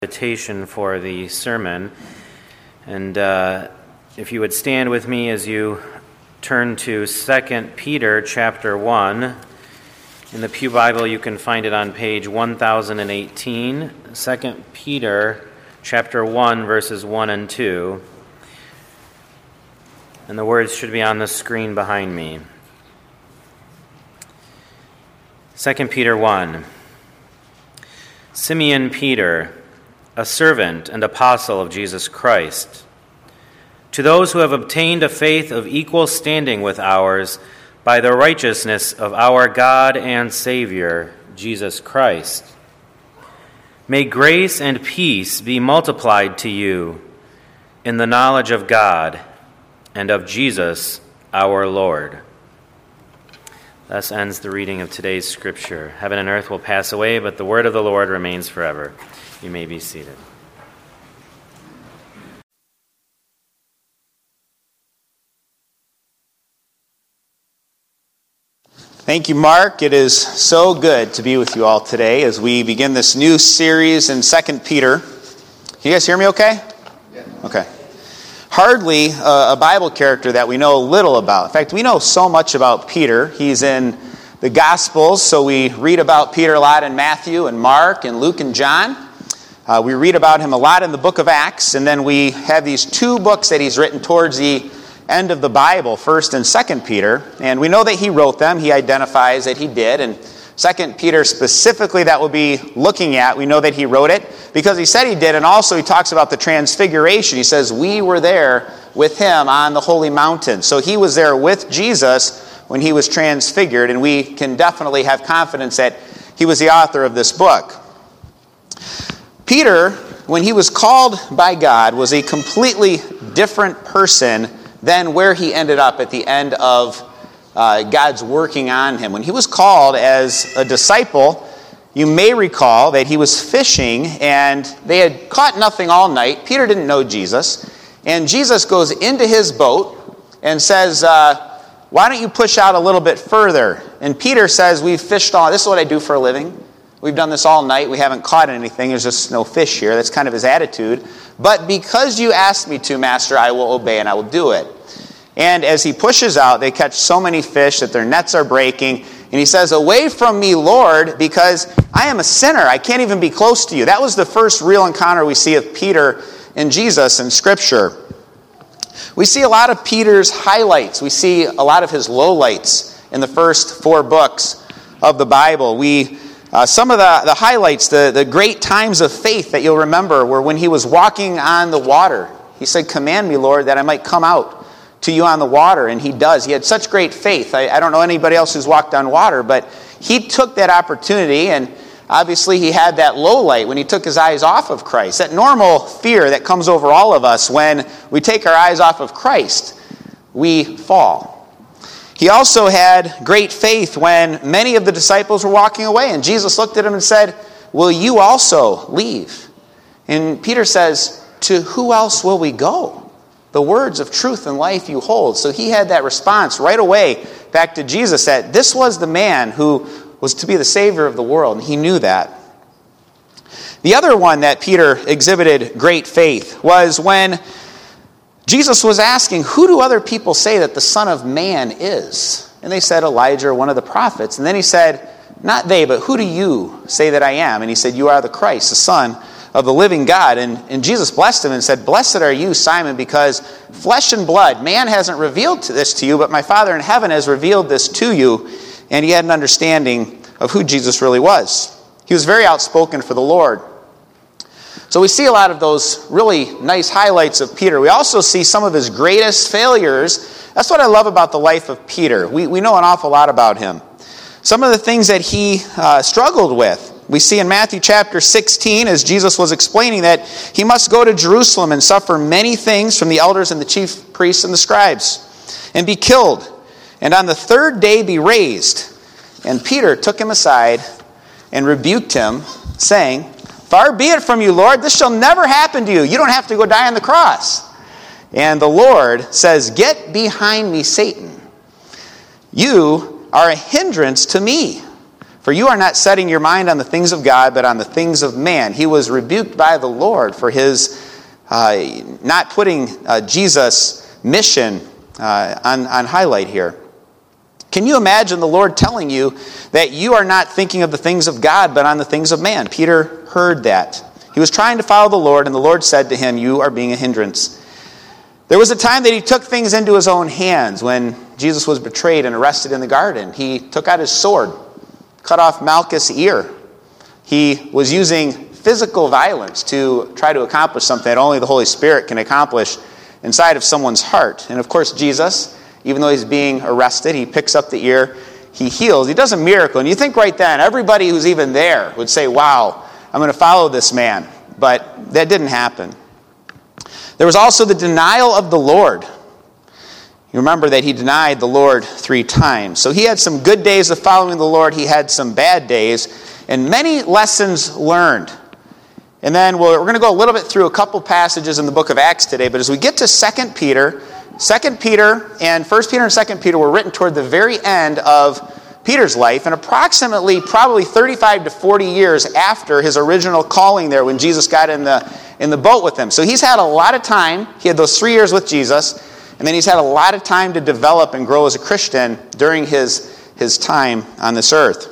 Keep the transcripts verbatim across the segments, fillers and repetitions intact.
Invitation for the sermon, and uh, if you would stand with me as you turn to Second Peter chapter one. In the Pew Bible you can find it on page one thousand eighteen. Second Peter chapter one, verses one and two, and the words should be on the screen behind me. Second Peter one. Simeon Peter, a servant and apostle of Jesus Christ, to those who have obtained a faith of equal standing with ours by the righteousness of our God and Savior, Jesus Christ. May grace and peace be multiplied to you in the knowledge of God and of Jesus our Lord. Thus ends the reading of today's scripture. Heaven and earth will pass away, but the word of the Lord remains forever. You may be seated. Thank you, Mark. It is so good to be with you all today as we begin this new series in Second Peter. Can you guys hear me okay? Yeah. Okay. Hardly a, a Bible character that we know little about. In fact, we know so much about Peter. He's in the Gospels, so we read about Peter a lot in Matthew and Mark and Luke and John. Uh, we read about him a lot in the book of Acts, and then we have these two books that he's written towards the end of the Bible, First and Second Peter, and we know that he wrote them. He identifies that he did, and Second Peter specifically that we'll be looking at, we know that he wrote it because he said he did, and also he talks about the transfiguration. He says, we were there with him on the holy mountain. So he was there with Jesus when he was transfigured, and we can definitely have confidence that he was the author of this book. Peter, when he was called by God, was a completely different person than where he ended up at the end of uh, God's working on him. When he was called as a disciple, you may recall that he was fishing and they had caught nothing all night. Peter didn't know Jesus. And Jesus goes into his boat and says, uh, why don't you push out a little bit further? And Peter says, we've fished all, this is what I do for a living. We've done this all night. We haven't caught anything. There's just no fish here. That's kind of his attitude. But because you asked me to, Master, I will obey and I will do it. And as he pushes out, they catch so many fish that their nets are breaking. And he says, away from me, Lord, because I am a sinner. I can't even be close to you. That was the first real encounter we see of Peter and Jesus in Scripture. We see a lot of Peter's highlights. We see a lot of his lowlights in the first four books of the Bible. We Uh, some of the, the highlights, the, the great times of faith that you'll remember were when he was walking on the water. He said, command me, Lord, that I might come out to you on the water. And he does. He had such great faith. I, I don't know anybody else who's walked on water, but he took that opportunity, and obviously he had that low light when he took his eyes off of Christ. That normal fear that comes over all of us when we take our eyes off of Christ, we fall. He also had great faith when many of the disciples were walking away, and Jesus looked at him and said, will you also leave? And Peter says, to who else will we go? The words of truth and life you hold. So he had that response right away back to Jesus that this was the man who was to be the Savior of the world, and he knew that. The other one that Peter exhibited great faith was when Jesus was asking, who do other people say that the Son of Man is? And they said, Elijah or one of the prophets. And then he said, not they, but who do you say that I am? And he said, you are the Christ, the Son of the living God. And, and Jesus blessed him and said, blessed are you, Simon, because flesh and blood, man hasn't revealed this to you, but my Father in heaven has revealed this to you. And he had an understanding of who Jesus really was. He was very outspoken for the Lord. So we see a lot of those really nice highlights of Peter. We also see some of his greatest failures. That's what I love about the life of Peter. We, we know an awful lot about him. Some of the things that he uh, struggled with. We see in Matthew chapter sixteen, as Jesus was explaining that he must go to Jerusalem and suffer many things from the elders and the chief priests and the scribes, and be killed, and on the third day be raised. And Peter took him aside and rebuked him, saying, far be it from you, Lord, this shall never happen to you. You don't have to go die on the cross. And the Lord says, get behind me, Satan. You are a hindrance to me, For you are not setting your mind on the things of God, but on the things of man. He was rebuked by the Lord for his uh, not putting uh, Jesus' mission uh, on, on highlight here. Can you imagine the Lord telling you that you are not thinking of the things of God, but on the things of man? Peter heard that. He was trying to follow the Lord, and the Lord said to him, you are being a hindrance. There was a time that he took things into his own hands when Jesus was betrayed and arrested in the garden. He took out his sword, cut off Malchus' ear. He was using physical violence to try to accomplish something that only the Holy Spirit can accomplish inside of someone's heart. And of course, Jesus, even though he's being arrested, he picks up the ear, he heals. He does a miracle. And you think right then, everybody who's even there would say, wow, I'm going to follow this man. But that didn't happen. There was also the denial of the Lord. You remember that he denied the Lord three times. So he had some good days of following the Lord. He had some bad days. And many lessons learned. And then we're going to go a little bit through a couple passages in the book of Acts today. But as we get to Second Peter, Second Peter and First Peter and Second Peter were written toward the very end of Peter's life, and approximately probably thirty-five to forty years after his original calling there when Jesus got in the in the boat with him. So he's had a lot of time. He had those three years with Jesus, and then he's had a lot of time to develop and grow as a Christian during his, his time on this earth.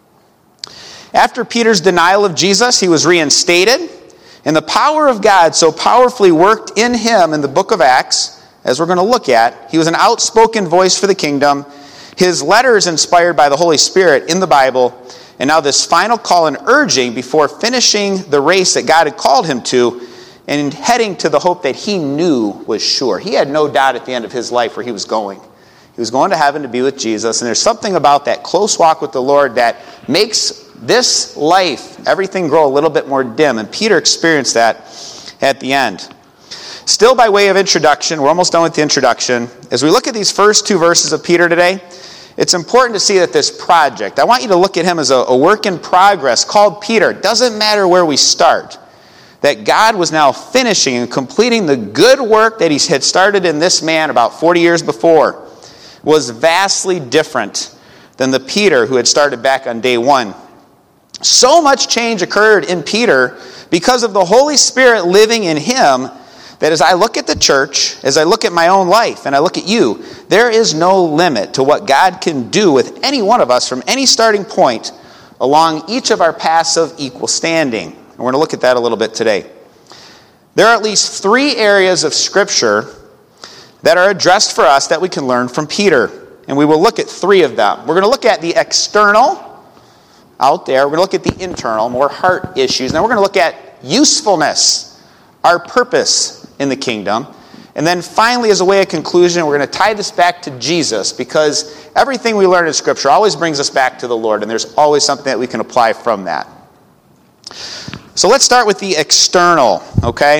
After Peter's denial of Jesus, he was reinstated, and the power of God so powerfully worked in him in the book of Acts, as we're going to look at. He was an outspoken voice for the kingdom. His letters inspired by the Holy Spirit in the Bible, and now this final call and urging before finishing the race that God had called him to and heading to the hope that he knew was sure. He had no doubt at the end of his life where he was going. He was going to heaven to be with Jesus, and there's something about that close walk with the Lord that makes this life, everything grow a little bit more dim, and Peter experienced that at the end. Still by way of introduction, we're almost done with the introduction. As we look at these first two verses of Peter today, it's important to see that this project, I want you to look at him as a, a work in progress called Peter. It doesn't matter where we start. That God was now finishing and completing the good work that he had started in this man about forty years before was vastly different than the Peter who had started back on day one. So much change occurred in Peter because of the Holy Spirit living in him that as I look at the church, as I look at my own life, and I look at you, there is no limit to what God can do with any one of us from any starting point along each of our paths of equal standing. And we're going to look at that a little bit today. There are at least three areas of Scripture that are addressed for us that we can learn from Peter. And we will look at three of them. We're going to look at the external out there. We're going to look at the internal, more heart issues. And then we're going to look at usefulness, our purpose in the kingdom. And then finally, as a way of conclusion, we're going to tie this back to Jesus, because everything we learn in Scripture always brings us back to the Lord, and there's always something that we can apply from that. So let's start with the external, okay?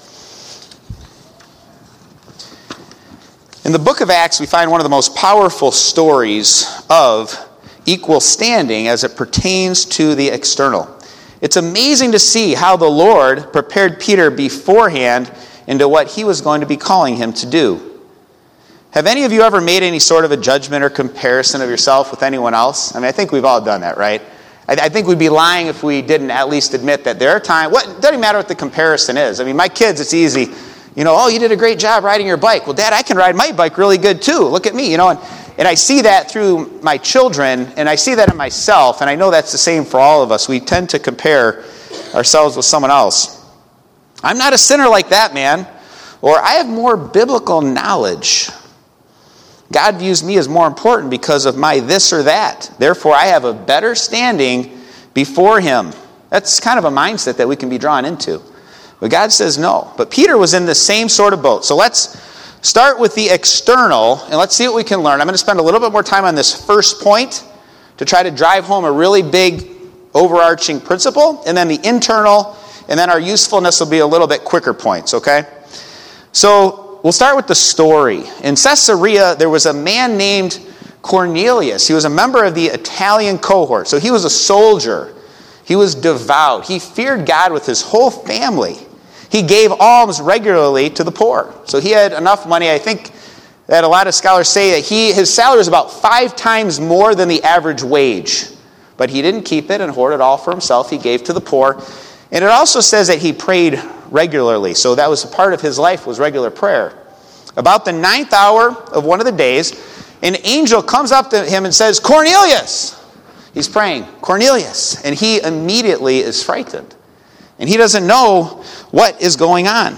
In the book of Acts, we find one of the most powerful stories of equal standing as it pertains to the external. It's amazing to see how the Lord prepared Peter beforehand into what he was going to be calling him to do. Have any of you ever made any sort of a judgment or comparison of yourself with anyone else? I mean, I think we've all done that, right? I, I think we'd be lying if we didn't at least admit that there are times, what, it doesn't matter what the comparison is. I mean, my kids, it's easy. You know, oh, you did a great job riding your bike. Well, Dad, I can ride my bike really good too. Look at me, you know, and, and I see that through my children, and I see that in myself, and I know that's the same for all of us. We tend to compare ourselves with someone else. I'm not a sinner like that man, or I have more biblical knowledge. God views me as more important because of my this or that. Therefore, I have a better standing before him. That's kind of a mindset that we can be drawn into. But God says no. But Peter was in the same sort of boat. So let's start with the external, and let's see what we can learn. I'm going to spend a little bit more time on this first point to try to drive home a really big overarching principle, and then the internal, and then our usefulness will be a little bit quicker points, okay? So we'll start with the story. In Caesarea, there was a man named Cornelius. He was a member of the Italian cohort. So he was a soldier. He was devout. He feared God with his whole family. He gave alms regularly to the poor. So he had enough money. I think that a lot of scholars say that he his salary was about five times more than the average wage But he didn't keep it and hoard it all for himself. He gave to the poor. And it also says that he prayed regularly. So that was a part of his life, was regular prayer. About the ninth hour of one of the days, an angel comes up to him and says, Cornelius! He's praying, Cornelius. And he immediately is frightened. And he doesn't know what is going on.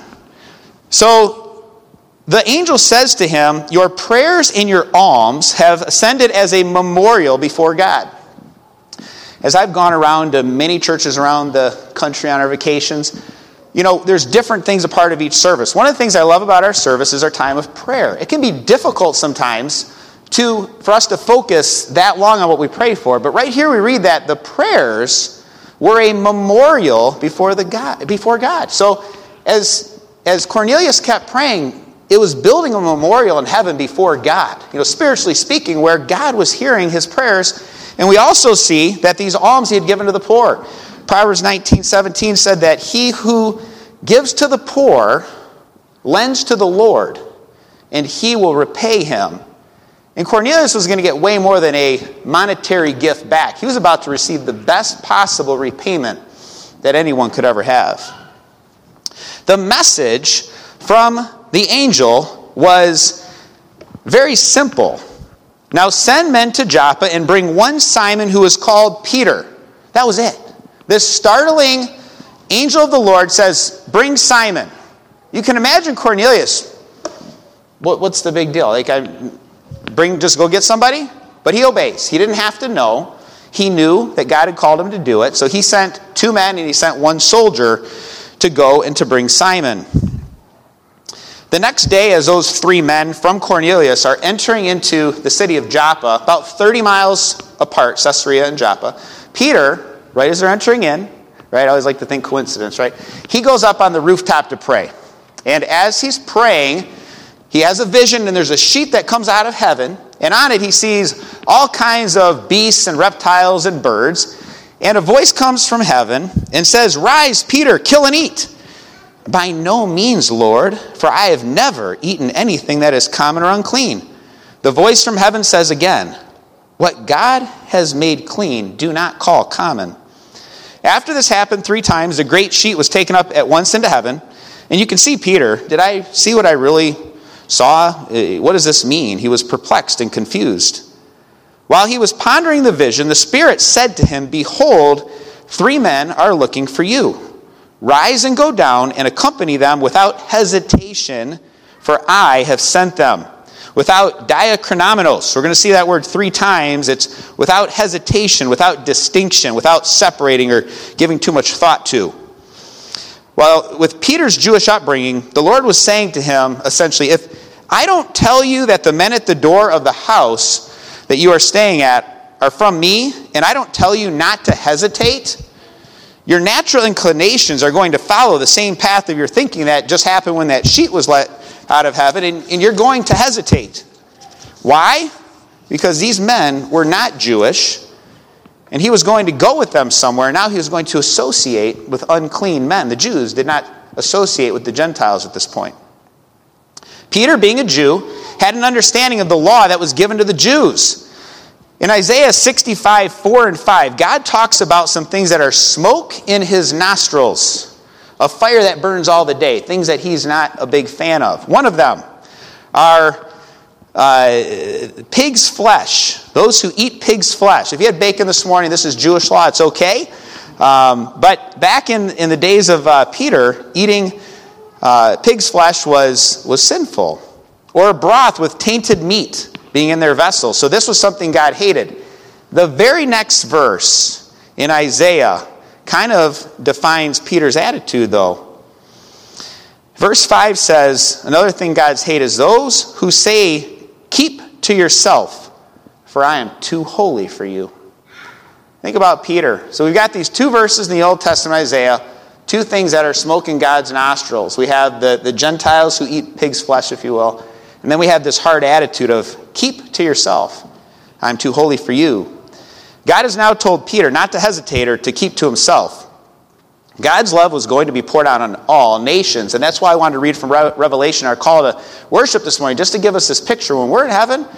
So the angel says to him, your prayers and your alms have ascended as a memorial before God. As I've gone around to many churches around the country on our vacations, you know, there's different things a part of each service. One of the things I love about our service is our time of prayer. It can be difficult sometimes to for us to focus that long on what we pray for. But right here we read that the prayers were a memorial before the God, before God. So as, as Cornelius kept praying, it was building a memorial in heaven before God. You know, spiritually speaking, where God was hearing his prayers. And we also see that these alms he had given to the poor. Proverbs nineteen seventeen said that he who gives to the poor lends to the Lord, and he will repay him. And Cornelius was going to get way more than a monetary gift back. He was about to receive the best possible repayment that anyone could ever have. The message from the angel was very simple. Now send men to Joppa and bring one Simon who is called Peter. That was it. This startling angel of the Lord says, bring Simon. You can imagine Cornelius. What, what's the big deal? Like, I bring, just go get somebody? But he obeys. He didn't have to know. He knew that God had called him to do it. So he sent two men and he sent one soldier to go and to bring Simon. The next day, as those three men from Cornelius are entering into the city of Joppa, about thirty miles apart, Caesarea and Joppa, Peter, right as they're entering in, right, I always like to think coincidence, right? He goes up on the rooftop to pray. And as he's praying, he has a vision, and there's a sheet that comes out of heaven, and on it he sees all kinds of beasts and reptiles and birds. And a voice comes from heaven and says, rise, Peter, kill and eat. By no means, Lord, for I have never eaten anything that is common or unclean. The voice from heaven says again, what God has made clean, do not call common. After this happened three times, the great sheet was taken up at once into heaven. And you can see Peter, did I see what I really saw? What does this mean? He was perplexed and confused. While he was pondering the vision, the Spirit said to him, behold, three men are looking for you. Rise and go down and accompany them without hesitation, for I have sent them. Without diachronomenos. We're going to see that word three times. It's without hesitation, without distinction, without separating or giving too much thought to. Well, with Peter's Jewish upbringing, the Lord was saying to him, essentially, if I don't tell you that the men at the door of the house that you are staying at are from me, and I don't tell you not to hesitate, your natural inclinations are going to follow the same path of your thinking that just happened when that sheet was let out of heaven, and, and you're going to hesitate. Why? Because these men were not Jewish, and he was going to go with them somewhere. Now he was going to associate with unclean men. The Jews did not associate with the Gentiles at this point. Peter, being a Jew, had an understanding of the law that was given to the Jews. In Isaiah sixty-five, four and five, God talks about some things that are smoke in his nostrils, a fire that burns all the day, things that he's not a big fan of. One of them are uh, pig's flesh, those who eat pig's flesh. If you had bacon this morning, this is Jewish law, it's okay. Um, but back in, in the days of uh, Peter, eating uh, pig's flesh was, was sinful. Or a broth with tainted meat being in their vessel. So this was something God hated. The very next verse in Isaiah kind of defines Peter's attitude, though. Verse five says, another thing God's hate is those who say, keep to yourself, for I am too holy for you. Think about Peter. So we've got these two verses in the Old Testament, Isaiah, two things that are smoke in God's nostrils. We have the, the Gentiles who eat pig's flesh, if you will. And then we have this hard attitude of, keep to yourself. I'm too holy for you. God has now told Peter not to hesitate or to keep to himself. God's love was going to be poured out on all nations. And that's why I wanted to read from Revelation, our call to worship this morning, just to give us this picture. When we're in heaven,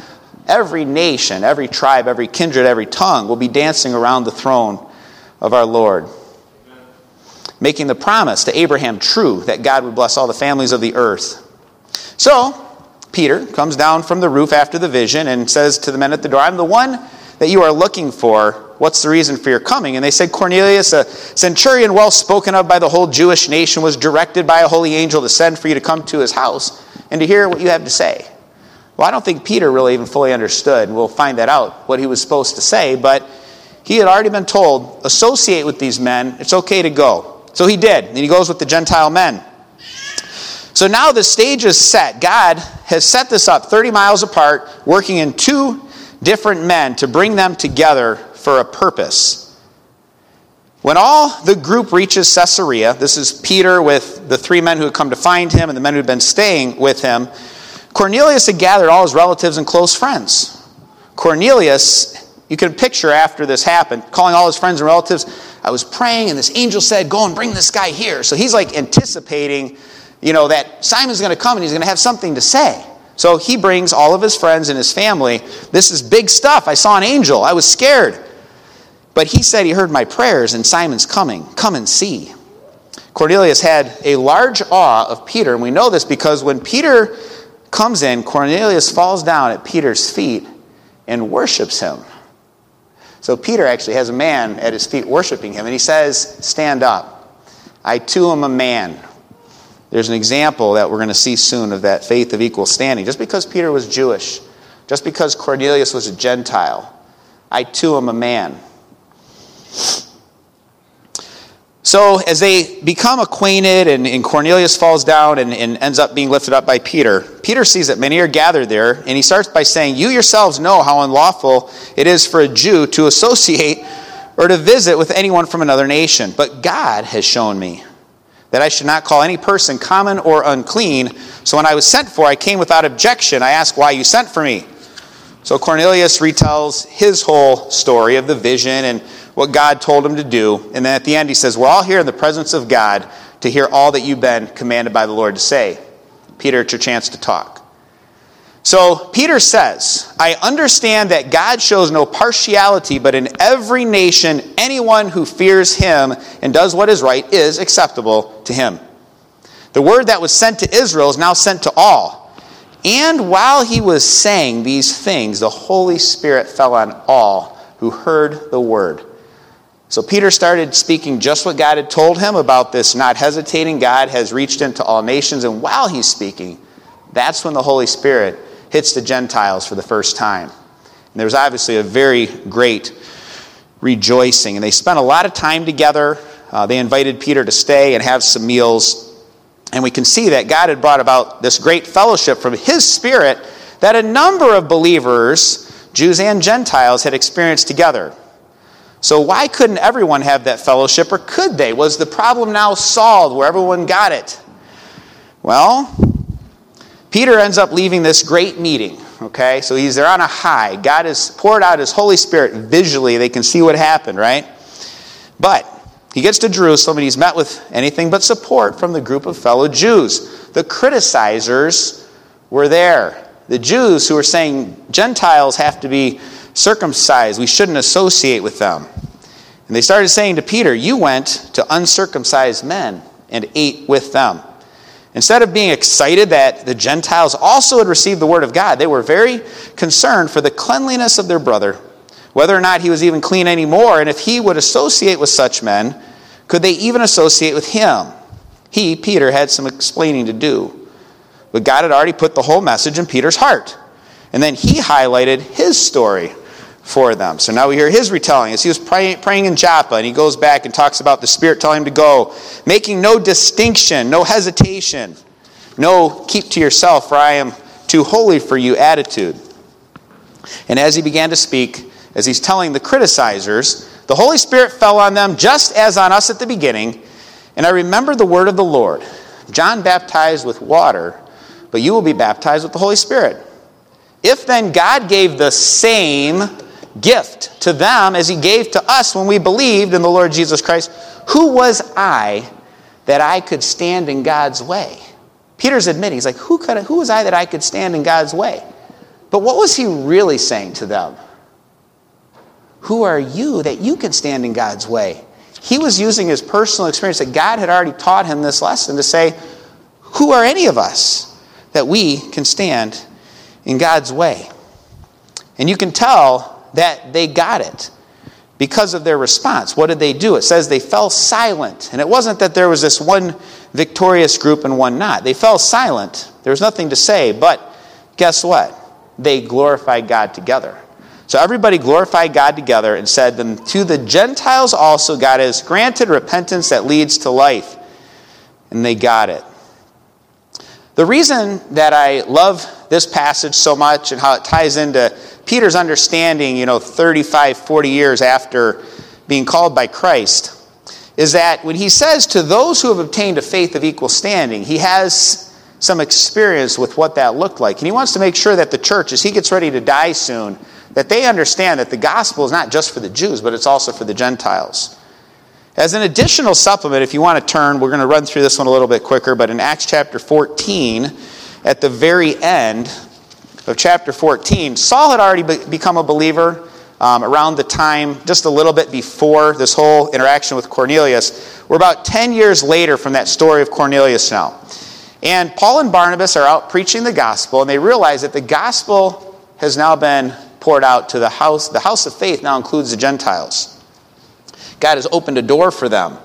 every nation, every tribe, every kindred, every tongue will be dancing around the throne of our Lord, making the promise to Abraham true that God would bless all the families of the earth. So Peter comes down from the roof after the vision and says to the men at the door, I'm the one that you are looking for. What's the reason for your coming? And they said, Cornelius, a centurion well spoken of by the whole Jewish nation, was directed by a holy angel to send for you to come to his house and to hear what you have to say. Well, I don't think Peter really even fully understood. We'll find that out, what he was supposed to say. But he had already been told, associate with these men. It's okay to go. So he did. And he goes with the Gentile men. So now the stage is set. God has set this up thirty miles apart, working in two different men to bring them together for a purpose. When all the group reaches Caesarea, this is Peter with the three men who had come to find him and the men who had been staying with him, Cornelius had gathered all his relatives and close friends. Cornelius, you can picture after this happened, calling all his friends and relatives, I was praying and this angel said, go and bring this guy here. So he's like anticipating, you know, that Simon's going to come and he's going to have something to say. So he brings all of his friends and his family. This is big stuff. I saw an angel. I was scared. But he said he heard my prayers and Simon's coming. Come and see. Cornelius had a large awe of Peter. And we know this because when Peter comes in, Cornelius falls down at Peter's feet and worships him. So Peter actually has a man at his feet worshiping him. And he says, stand up. I too am a man. There's an example that we're going to see soon of that faith of equal standing. Just because Peter was Jewish, just because Cornelius was a Gentile, I too am a man. So as they become acquainted and, and Cornelius falls down and, and ends up being lifted up by Peter, Peter sees that many are gathered there, and he starts by saying, you yourselves know how unlawful it is for a Jew to associate or to visit with anyone from another nation. But God has shown me that I should not call any person common or unclean. So when I was sent for, I came without objection. I asked why you sent for me. So Cornelius retells his whole story of the vision and what God told him to do. And then at the end he says, we're all here in the presence of God to hear all that you've been commanded by the Lord to say. Peter, it's your chance to talk. So Peter says, I understand that God shows no partiality, but in every nation, anyone who fears him and does what is right is acceptable to him. The word that was sent to Israel is now sent to all. And while he was saying these things, the Holy Spirit fell on all who heard the word. So Peter started speaking just what God had told him about this not hesitating. God has reached into all nations. And while he's speaking, that's when the Holy Spirit hits the Gentiles for the first time. And there was obviously a very great rejoicing. And they spent a lot of time together. Uh, they invited Peter to stay and have some meals. And we can see that God had brought about this great fellowship from his Spirit that a number of believers, Jews and Gentiles, had experienced together. So why couldn't everyone have that fellowship, or could they? Was the problem now solved where everyone got it? Well, Peter ends up leaving this great meeting, okay? So he's there on a high. God has poured out his Holy Spirit visually. They can see what happened, right? But he gets to Jerusalem and he's met with anything but support from the group of fellow Jews. The criticizers were there. The Jews who were saying Gentiles have to be circumcised. We shouldn't associate with them. And they started saying to Peter, you went to uncircumcised men and ate with them. Instead of being excited that the Gentiles also had received the word of God, they were very concerned for the cleanliness of their brother, whether or not he was even clean anymore, and if he would associate with such men, could they even associate with him? He, Peter, had some explaining to do. But God had already put the whole message in Peter's heart. And then he highlighted his story for them. So now we hear his retelling as he was pray, praying in Joppa, and he goes back and talks about the Spirit telling him to go, making no distinction, no hesitation, no keep to yourself, for I am too holy for you attitude. And as he began to speak, as he's telling the criticizers, the Holy Spirit fell on them just as on us at the beginning. And I remember the word of the Lord. John baptized with water, but you will be baptized with the Holy Spirit. If then God gave the same gift to them as he gave to us when we believed in the Lord Jesus Christ, who was I that I could stand in God's way? Peter's admitting, he's like, who could I, who was I that I could stand in God's way? But what was he really saying to them? Who are you that you can stand in God's way? He was using his personal experience that God had already taught him this lesson to say, who are any of us that we can stand in God's way? And you can tell that they got it because of their response. What did they do? It says they fell silent. And it wasn't that there was this one victorious group and one not. They fell silent. There was nothing to say, but guess what? They glorified God together. So everybody glorified God together and said, "Then to the Gentiles also God has granted repentance that leads to life." And they got it. The reason that I love this passage so much and how it ties into Peter's understanding, you know, thirty-five, forty years after being called by Christ, is that when he says to those who have obtained a faith of equal standing, he has some experience with what that looked like. And he wants to make sure that the church, as he gets ready to die soon, that they understand that the gospel is not just for the Jews, but it's also for the Gentiles. As an additional supplement, if you want to turn, we're going to run through this one a little bit quicker, but in Acts chapter fourteen, at the very end of chapter fourteen, Saul had already be- become a believer um, around the time, just a little bit before this whole interaction with Cornelius. We're about ten years later from that story of Cornelius now. And Paul and Barnabas are out preaching the gospel, and they realize that the gospel has now been poured out to the house. The house of faith now includes the Gentiles. God has opened a door for them.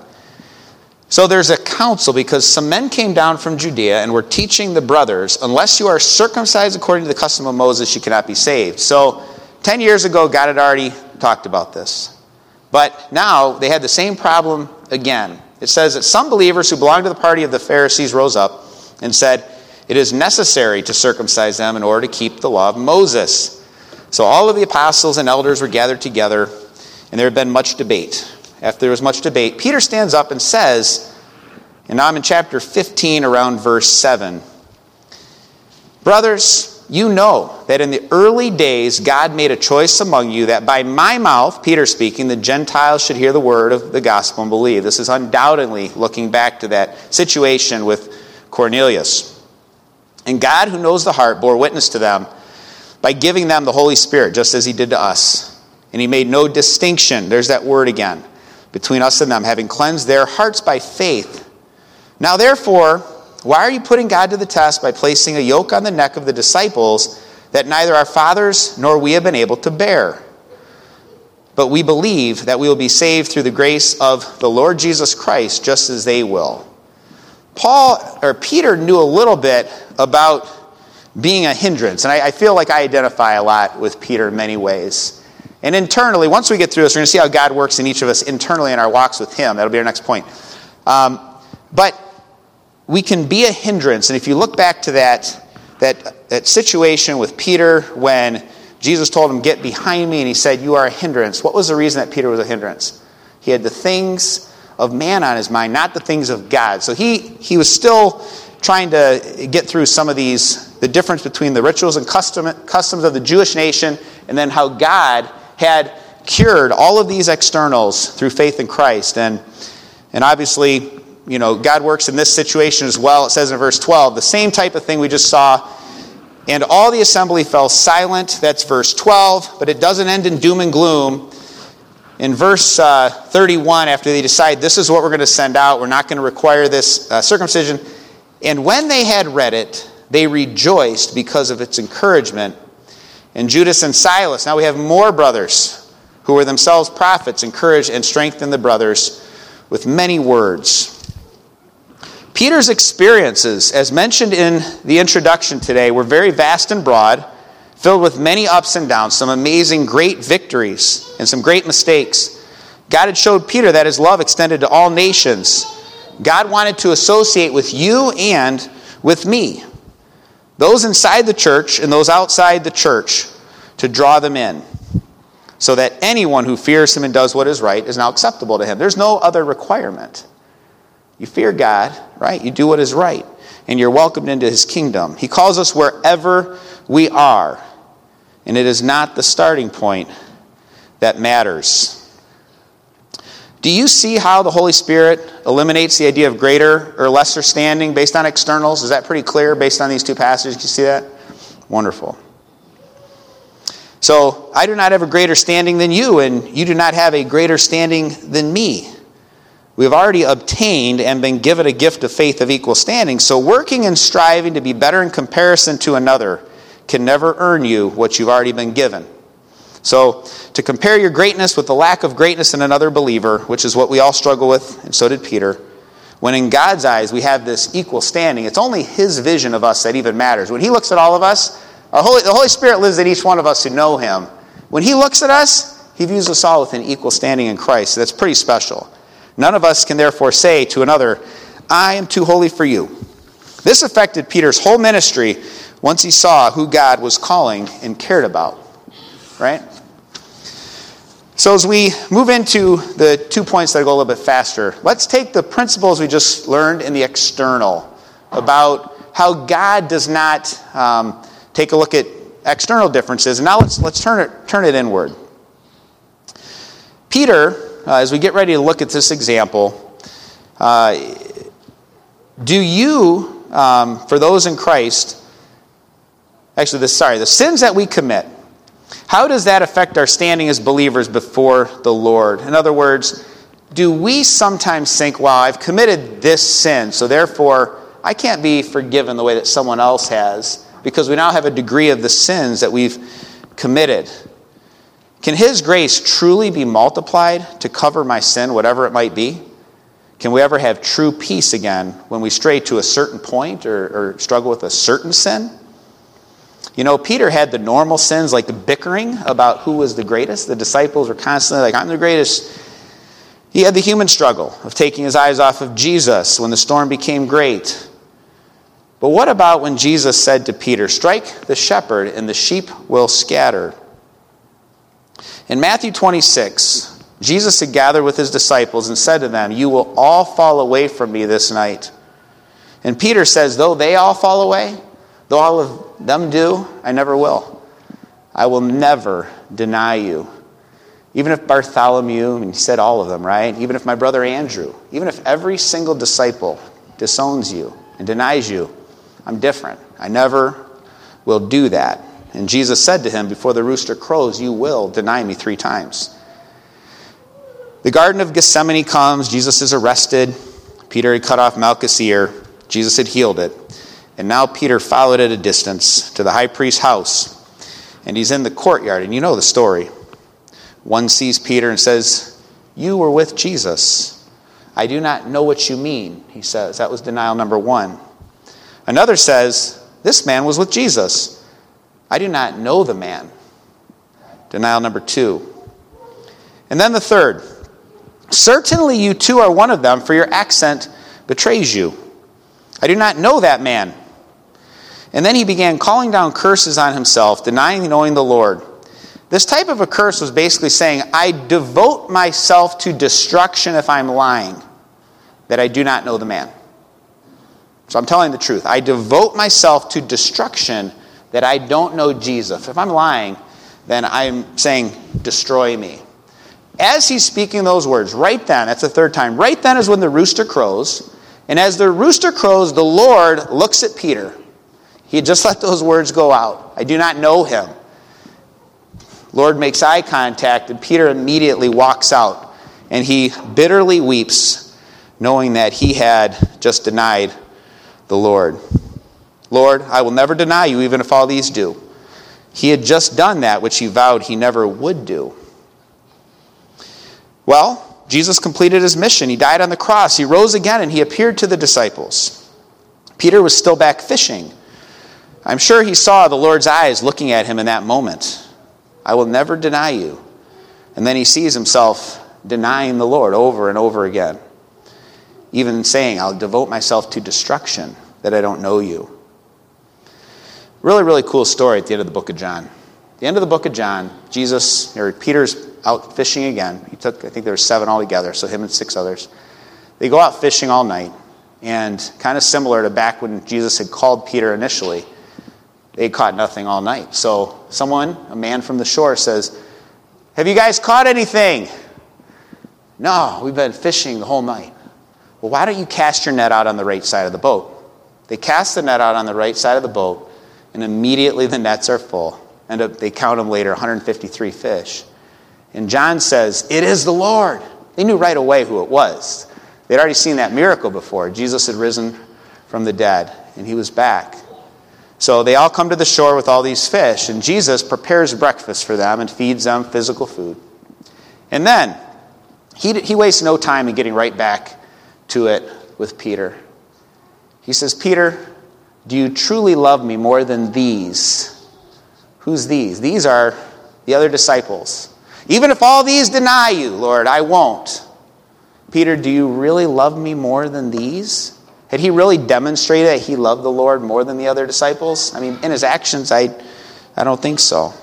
So there's a council because some men came down from Judea and were teaching the brothers, unless you are circumcised according to the custom of Moses, you cannot be saved. So ten years ago, God had already talked about this. But now they had the same problem again. It says that some believers who belonged to the party of the Pharisees rose up and said, "It is necessary to circumcise them in order to keep the law of Moses." So all of the apostles and elders were gathered together, and there had been much debate. After there was much debate, Peter stands up and says, and now I'm in chapter fifteen, around verse seven, "Brothers, you know that in the early days God made a choice among you that by my mouth," Peter speaking, "the Gentiles should hear the word of the gospel and believe." This is undoubtedly looking back to that situation with Cornelius. "And God, who knows the heart, bore witness to them by giving them the Holy Spirit, just as he did to us. And he made no distinction," there's that word again, "between us and them, having cleansed their hearts by faith. Now therefore, why are you putting God to the test by placing a yoke on the neck of the disciples that neither our fathers nor we have been able to bear? But we believe that we will be saved through the grace of the Lord Jesus Christ, just as they will." Paul, or Peter, knew a little bit about being a hindrance. And I, I feel like I identify a lot with Peter in many ways. And internally, once we get through this, we're going to see how God works in each of us internally in our walks with him. That'll be our next point. Um, but we can be a hindrance. And if you look back to that, that, that situation with Peter when Jesus told him, "Get behind me," and he said, "You are a hindrance." What was the reason that Peter was a hindrance? He had the things of man on his mind, not the things of God. So he, he was still trying to get through some of these, the difference between the rituals and custom, customs of the Jewish nation, and then how God had cured all of these externals through faith in Christ. And, and obviously, you know, God works in this situation as well. It says in verse twelve, the same type of thing we just saw. "And all the assembly fell silent." That's verse twelve, but it doesn't end in doom and gloom. In verse uh, thirty-one, after they decide this is what we're going to send out, we're not going to require this uh, circumcision. "And when they had read it, they rejoiced because of its encouragement. And Judas and Silas," now we have more brothers who were themselves prophets, "encouraged and strengthened the brothers with many words." Peter's experiences, as mentioned in the introduction today, were very vast and broad, filled with many ups and downs, some amazing great victories, and some great mistakes. God had showed Peter that his love extended to all nations. God wanted to associate with you and with me, those inside the church and those outside the church, to draw them in, so that anyone who fears him and does what is right is now acceptable to him. There's no other requirement. You fear God, right? You do what is right, and you're welcomed into his kingdom. He calls us wherever we are, and it is not the starting point that matters. Do you see how the Holy Spirit eliminates the idea of greater or lesser standing based on externals? Is that pretty clear based on these two passages? Do you see that? Wonderful. So I do not have a greater standing than you, and you do not have a greater standing than me. We have already obtained and been given a gift of faith of equal standing. So working and striving to be better in comparison to another can never earn you what you've already been given. So to compare your greatness with the lack of greatness in another believer, which is what we all struggle with, and so did Peter, when in God's eyes we have this equal standing, it's only his vision of us that even matters. When he looks at all of us, our Holy, the Holy Spirit lives in each one of us who know him. When he looks at us, he views us all with an equal standing in Christ. That's pretty special. None of us can therefore say to another, I am too holy for you. This affected Peter's whole ministry once he saw who God was calling and cared about. Right? So as we move into the two points that go a little bit faster, let's take the principles we just learned in the external about how God does not um, take a look at external differences. And now let's let's turn it turn it inward. Peter, uh, as we get ready to look at this example, uh, do you, um, for those in Christ, actually, this sorry, the sins that we commit, how does that affect our standing as believers before the Lord? In other words, do we sometimes think, well, I've committed this sin, so therefore I can't be forgiven the way that someone else has, because we now have a degree of the sins that we've committed. Can his grace truly be multiplied to cover my sin, whatever it might be? Can we ever have true peace again when we stray to a certain point or, or struggle with a certain sin? You know, Peter had the normal sins like the bickering about who was the greatest. The disciples were constantly like, I'm the greatest. He had the human struggle of taking his eyes off of Jesus when the storm became great. But what about when Jesus said to Peter, strike the shepherd and the sheep will scatter? In Matthew twenty-six, Jesus had gathered with his disciples and said to them, you will all fall away from me this night. And Peter says, though they all fall away, though all of them do, I never will. I will never deny you. Even if Bartholomew, and he said all of them, right? Even if my brother Andrew, even if every single disciple disowns you and denies you, I'm different. I never will do that. And Jesus said to him, before the rooster crows, you will deny me three times. The Garden of Gethsemane comes. Jesus is arrested. Peter had cut off Malchus' ear. Jesus had healed it. And now Peter followed at a distance to the high priest's house. And he's in the courtyard. And you know the story. One sees Peter and says, you were with Jesus. I do not know what you mean, he says. That was denial number one. Another says, this man was with Jesus. I do not know the man. Denial number two. And then the third. Certainly you too are one of them, for your accent betrays you. I do not know that man. And then he began calling down curses on himself, denying knowing the Lord. This type of a curse was basically saying, I devote myself to destruction if I'm lying, that I do not know the man. So I'm telling the truth. I devote myself to destruction that I don't know Jesus. If I'm lying, then I'm saying, destroy me. As he's speaking those words, right then, that's the third time, right then is when the rooster crows. And as the rooster crows, the Lord looks at Peter. He had just let those words go out. I do not know him. Lord makes eye contact, and Peter immediately walks out. And he bitterly weeps, knowing that he had just denied the Lord. Lord, I will never deny you, even if all these do. He had just done that which he vowed he never would do. Well, Jesus completed his mission. He died on the cross. He rose again, and he appeared to the disciples. Peter was still back fishing. I'm sure he saw the Lord's eyes looking at him in that moment. I will never deny you. And then he sees himself denying the Lord over and over again. Even saying, I'll devote myself to destruction that I don't know you. Really, really cool story at the end of the book of John. At the end of the book of John, Jesus, or Peter's out fishing again. He took, I think there were seven altogether, so him and six others. They go out fishing all night. And kind of similar to back when Jesus had called Peter initially, they caught nothing all night. So someone, a man from the shore, says, have you guys caught anything? No, we've been fishing the whole night. Well, why don't you cast your net out on the right side of the boat? They cast the net out on the right side of the boat, and immediately the nets are full. End up, they count them later, one hundred fifty-three fish. And John says, "It is the Lord." They knew right away who it was. They'd already seen that miracle before. Jesus had risen from the dead, and he was back. So they all come to the shore with all these fish, and Jesus prepares breakfast for them and feeds them physical food. And then, he, he wastes no time in getting right back to it with Peter. He says, "Peter, do you truly love me more than these?" Who's these? These are the other disciples. "Even if all these deny you, Lord, I won't." Peter, do you really love me more than these? Had he really demonstrated that he loved the Lord more than the other disciples? I mean, in his actions, I, I don't think so.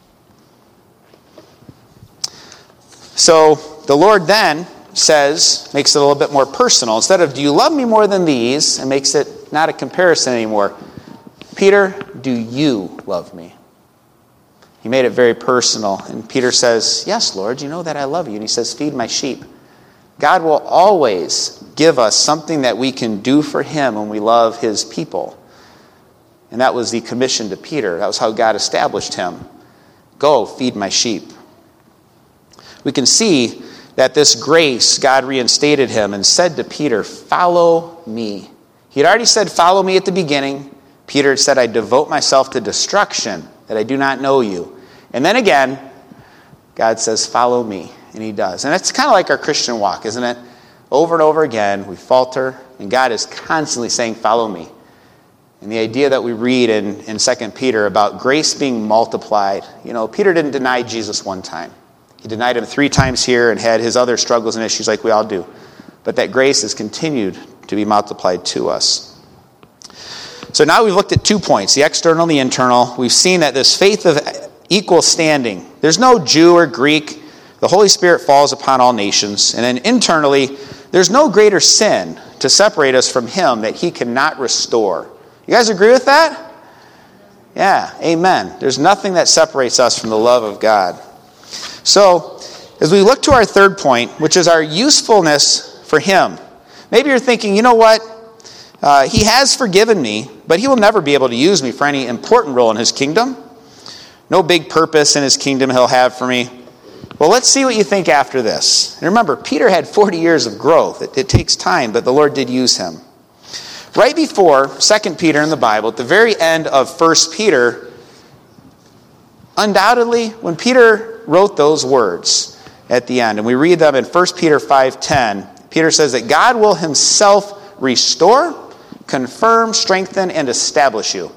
So the Lord then says, makes it a little bit more personal. Instead of, "Do you love me more than these?" and makes it not a comparison anymore. "Peter, do you love me?" He made it very personal. And Peter says, "Yes, Lord, you know that I love you." And he says, "Feed my sheep." God will always give us something that we can do for him when we love his people. And that was the commission to Peter. That was how God established him. Go, feed my sheep. We can see that this grace, God reinstated him and said to Peter, "Follow me." He had already said, "Follow me" at the beginning. Peter had said, "I devote myself to destruction, that I do not know you." And then again, God says, "Follow me." And he does. And it's kind of like our Christian walk, isn't it? Over and over again, we falter, and God is constantly saying, "Follow me." And the idea that we read in, in Second Peter about grace being multiplied, you know, Peter didn't deny Jesus one time. He denied him three times here and had his other struggles and issues like we all do. But that grace has continued to be multiplied to us. So now we've looked at two points, the external and the internal. We've seen that this faith of equal standing, there's no Jew or Greek. The Holy Spirit falls upon all nations. And then internally, there's no greater sin to separate us from him that he cannot restore. You guys agree with that? Yeah, amen. There's nothing that separates us from the love of God. So, as we look to our third point, which is our usefulness for him. Maybe you're thinking, you know what? Uh, he has forgiven me, but he will never be able to use me for any important role in his kingdom. No big purpose in his kingdom he'll have for me. Well, let's see what you think after this. And remember, Peter had forty years of growth. It, it takes time, but the Lord did use him. Right before Second Peter in the Bible, at the very end of First Peter, undoubtedly, when Peter wrote those words at the end, and we read them in First Peter five ten, Peter says that God will himself restore, confirm, strengthen, and establish you.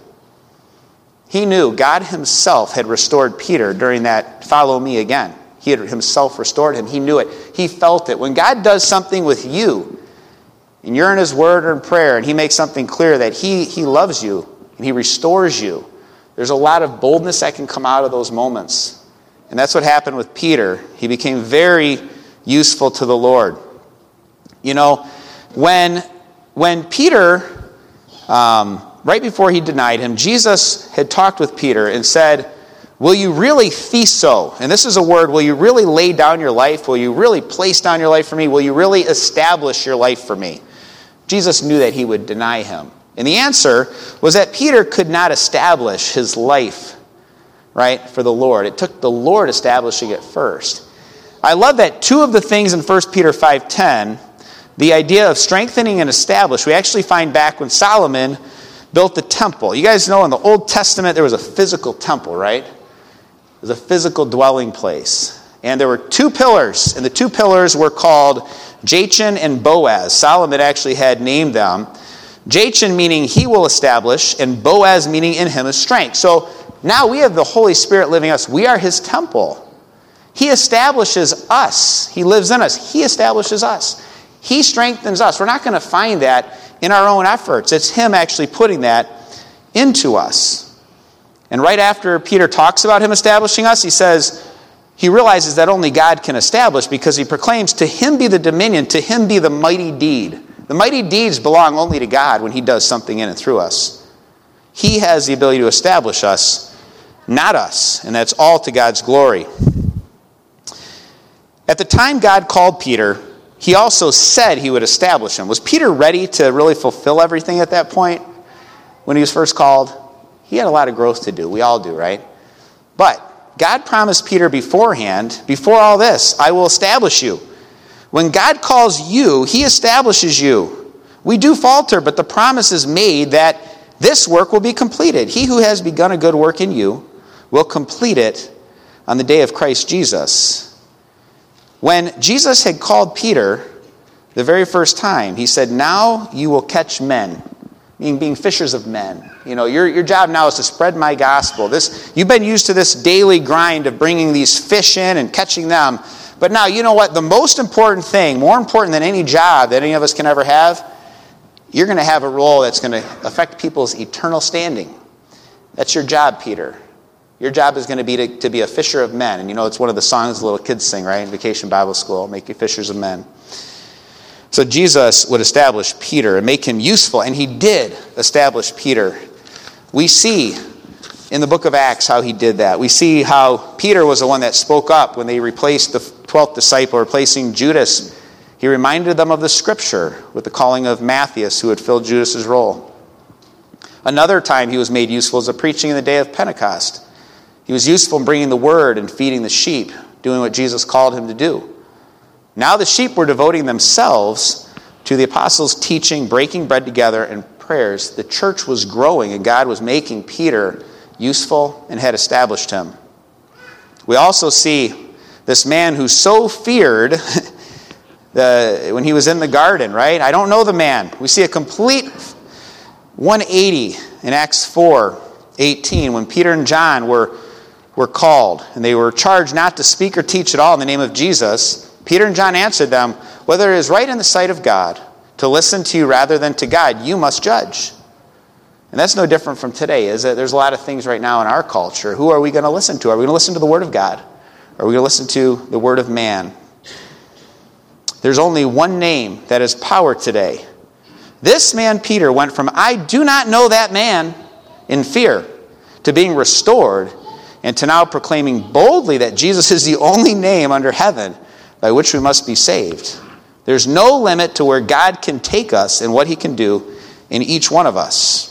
He knew God himself had restored Peter during that "follow me" again. He had himself restored him. He knew it. He felt it. When God does something with you, and you're in his word or in prayer, and he makes something clear that he, he loves you, and he restores you, there's a lot of boldness that can come out of those moments. And that's what happened with Peter. He became very useful to the Lord. You know, when, when Peter, um, right before he denied him, Jesus had talked with Peter and said, "Will you really theso?" And this is a word, will you really lay down your life? Will you really place down your life for me? Will you really establish your life for me? Jesus knew that he would deny him. And the answer was that Peter could not establish his life, right, for the Lord. It took the Lord establishing it first. I love that two of the things in First Peter five ten, the idea of strengthening and establish, we actually find back when Solomon built the temple. You guys know in the Old Testament there was a physical temple, right? It was a physical dwelling place. And there were two pillars, and the two pillars were called Jachin and Boaz. Solomon actually had named them. Jachin meaning he will establish, and Boaz meaning in him is strength. So now we have the Holy Spirit living in us. We are his temple. He establishes us. He lives in us. He establishes us. He strengthens us. We're not going to find that in our own efforts. It's him actually putting that into us. And right after Peter talks about him establishing us, he says, he realizes that only God can establish because he proclaims, "To him be the dominion, to him be the mighty deed." The mighty deeds belong only to God when he does something in and through us. He has the ability to establish us, not us, and that's all to God's glory. At the time God called Peter, he also said he would establish him. Was Peter ready to really fulfill everything at that point when he was first called? He had a lot of growth to do. We all do, right? But God promised Peter beforehand, before all this, I will establish you. When God calls you, he establishes you. We do falter, but the promise is made that this work will be completed. He who has begun a good work in you will complete it on the day of Christ Jesus. When Jesus had called Peter the very first time, he said, now you will catch men, meaning being fishers of men. You know, your, your job now is to spread my gospel. This, you've been used to this daily grind of bringing these fish in and catching them. But now, you know what? The most important thing, more important than any job that any of us can ever have, you're going to have a role that's going to affect people's eternal standing. That's your job, Peter. Your job is going to be to, to be a fisher of men. And you know, it's one of the songs the little kids sing, right? In Vacation Bible School, make you fishers of men. So Jesus would establish Peter and make him useful. And he did establish Peter. We see in the book of Acts how he did that. We see how Peter was the one that spoke up when they replaced the twelfth disciple, replacing Judas. He reminded them of the scripture with the calling of Matthias, who had filled Judas's role. Another time he was made useful as a preaching in the day of Pentecost. He was useful in bringing the word and feeding the sheep, doing what Jesus called him to do. Now the sheep were devoting themselves to the apostles' teaching, breaking bread together, and prayers. The church was growing, and God was making Peter useful and had established him. We also see this man who so feared the, when he was in the garden, right? I don't know the man. We see a complete one eighty in Acts four eighteen when Peter and John were, were called, and they were charged not to speak or teach at all in the name of Jesus. Peter and John answered them, whether it is right in the sight of God to listen to you rather than to God, you must judge. And that's no different from today, is it? There's a lot of things right now in our culture. Who are we going to listen to? Are we going to listen to the Word of God? Or are we going to listen to the Word of man? There's only one name that has power today. This man, Peter, went from, I do not know that man, in fear, to being restored, and to now proclaiming boldly that Jesus is the only name under heaven by which we must be saved. There's no limit to where God can take us and what he can do in each one of us.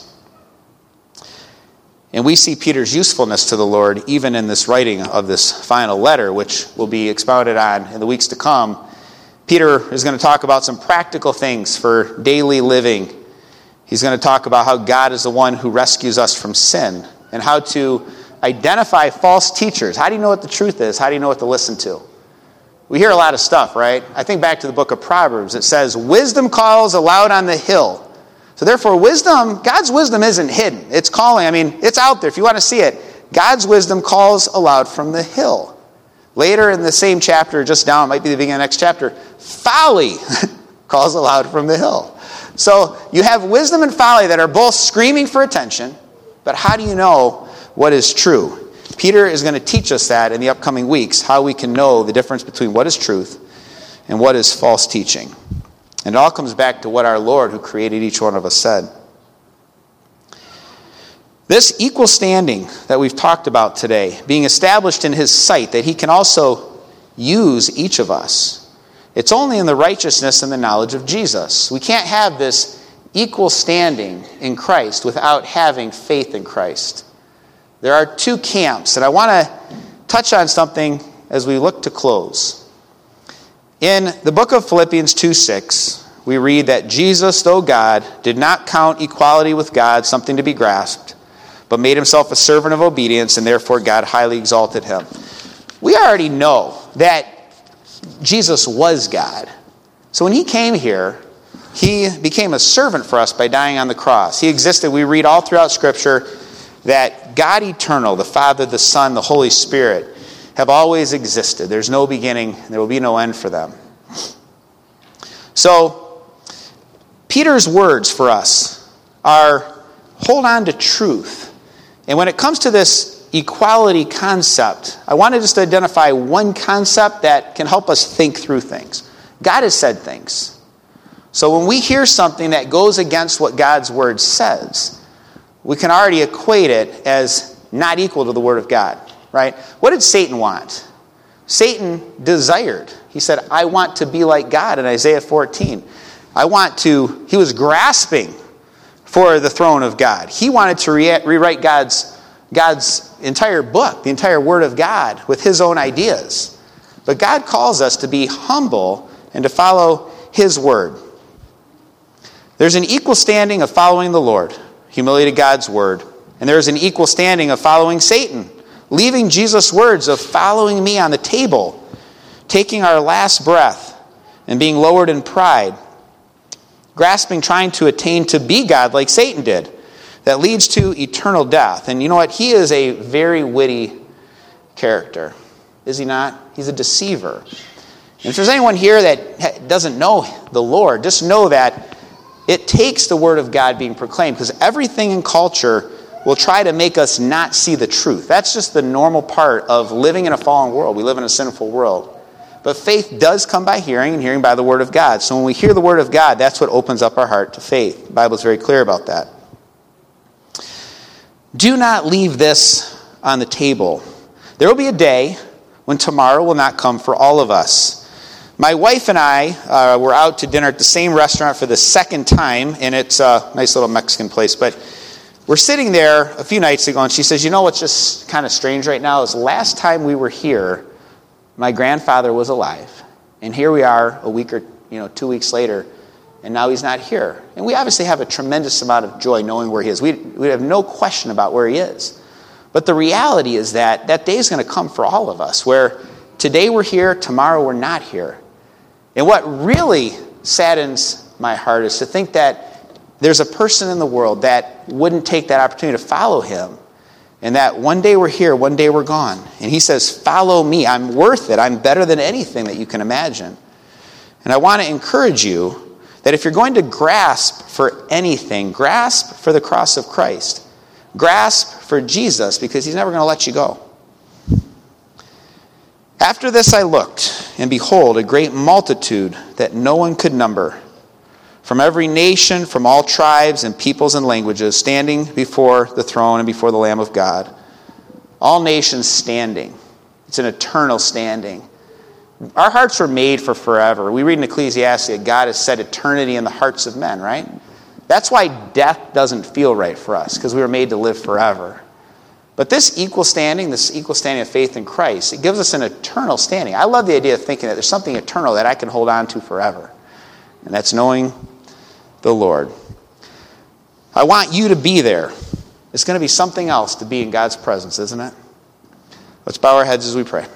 And we see Peter's usefulness to the Lord even in this writing of this final letter, which will be expounded on in the weeks to come. Peter is going to talk about some practical things for daily living. He's going to talk about how God is the one who rescues us from sin and how to identify false teachers. How do you know what the truth is? How do you know what to listen to? We hear a lot of stuff, right? I think back to the book of Proverbs. It says, wisdom calls aloud on the hill. So therefore, wisdom, God's wisdom isn't hidden. It's calling. I mean, it's out there if you want to see it. God's wisdom calls aloud from the hill. Later in the same chapter, just down, it might be the beginning of the next chapter, folly calls aloud from the hill. So you have wisdom and folly that are both screaming for attention, but how do you know what is true? Peter is going to teach us that in the upcoming weeks, how we can know the difference between what is truth and what is false teaching. And it all comes back to what our Lord, who created each one of us, said. This equal standing that we've talked about today, being established in his sight, that he can also use each of us, it's only in the righteousness and the knowledge of Jesus. We can't have this equal standing in Christ without having faith in Christ. There are two camps, and I want to touch on something as we look to close. In the book of Philippians two six, we read that Jesus, though God, did not count equality with God something to be grasped, but made himself a servant of obedience, and therefore God highly exalted him. We already know that Jesus was God. So when he came here, he became a servant for us by dying on the cross. He existed. We read all throughout Scripture that God eternal, the Father, the Son, the Holy Spirit, have always existed. There's no beginning. There will be no end for them. So, Peter's words for us are, hold on to truth. And when it comes to this equality concept, I want to just identify one concept that can help us think through things. God has said things. So when we hear something that goes against what God's word says, we can already equate it as not equal to the word of God, right? What did Satan want? Satan desired. He said, I want to be like God in Isaiah fourteen. I want to, he was grasping for the throne of God. He wanted to re- rewrite God's God's entire book, the entire Word of God, with his own ideas. But God calls us to be humble and to follow his word. There's an equal standing of following the Lord, humility to God's word. And there's an equal standing of following Satan, leaving Jesus' words of following me on the table, taking our last breath and being lowered in pride, grasping, trying to attain to be God like Satan did. That leads to eternal death. And you know what? He is a very witty character. Is he not? He's a deceiver. And if there's anyone here that doesn't know the Lord, just know that it takes the word of God being proclaimed, because everything in culture will try to make us not see the truth. That's just the normal part of living in a fallen world. We live in a sinful world. But faith does come by hearing, and hearing by the word of God. So when we hear the word of God, that's what opens up our heart to faith. The Bible is very clear about that. Do not leave this on the table. There will be a day when tomorrow will not come for all of us. My wife and I uh, were out to dinner at the same restaurant for the second time, and it's a nice little Mexican place. But we're sitting there a few nights ago, and she says, you know what's just kind of strange right now is last time we were here, my grandfather was alive. And here we are a week or you know two weeks later, and now he's not here. And we obviously have a tremendous amount of joy knowing where he is. We, we have no question about where he is. But the reality is that that day is going to come for all of us, where today we're here, tomorrow we're not here. And what really saddens my heart is to think that there's a person in the world that wouldn't take that opportunity to follow him. And that one day we're here, one day we're gone. And he says, follow me. I'm worth it. I'm better than anything that you can imagine. And I want to encourage you that if you're going to grasp for anything, grasp for the cross of Christ. Grasp for Jesus, because he's never going to let you go. After this I looked, and behold, a great multitude that no one could number, from every nation, from all tribes and peoples and languages, standing before the throne and before the Lamb of God. All nations standing. It's an eternal standing. Our hearts were made for forever. We read in Ecclesiastes that God has set eternity in the hearts of men, right? That's why death doesn't feel right for us, because we were made to live forever. But this equal standing, this equal standing of faith in Christ, it gives us an eternal standing. I love the idea of thinking that there's something eternal that I can hold on to forever. And that's knowing the Lord. I want you to be there. It's going to be something else to be in God's presence, isn't it? Let's bow our heads as we pray.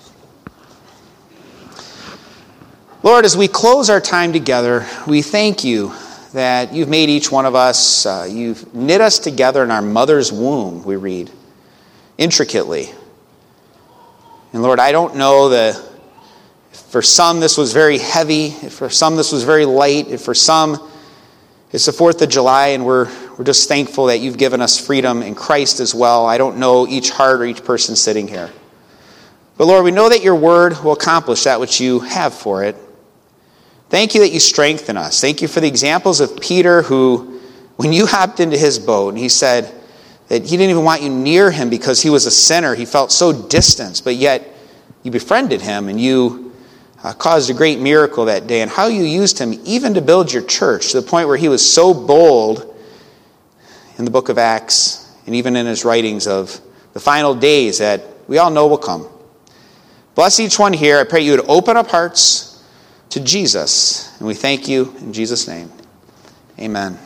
Lord, as we close our time together, we thank you that you've made each one of us, uh, you've knit us together in our mother's womb, we read, intricately. And Lord, I don't know the, for some this was very heavy, for some this was very light, for some it's the fourth of July, and we're, we're just thankful that you've given us freedom in Christ as well. I don't know each heart or each person sitting here. But Lord, we know that your word will accomplish that which you have for it. Thank you that you strengthen us. Thank you for the examples of Peter who, when you hopped into his boat and he said that he didn't even want you near him because he was a sinner, he felt so distant, but yet you befriended him and you uh, caused a great miracle that day, and how you used him even to build your church to the point where he was so bold in the book of Acts and even in his writings of the final days that we all know will come. Bless each one here. I pray you would open up hearts to Jesus. And we thank you in Jesus' name. Amen.